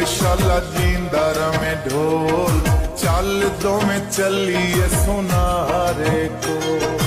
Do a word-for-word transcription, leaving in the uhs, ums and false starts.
शाला जींदा रमे ढोल, चल दो में चलिए सोनारे को।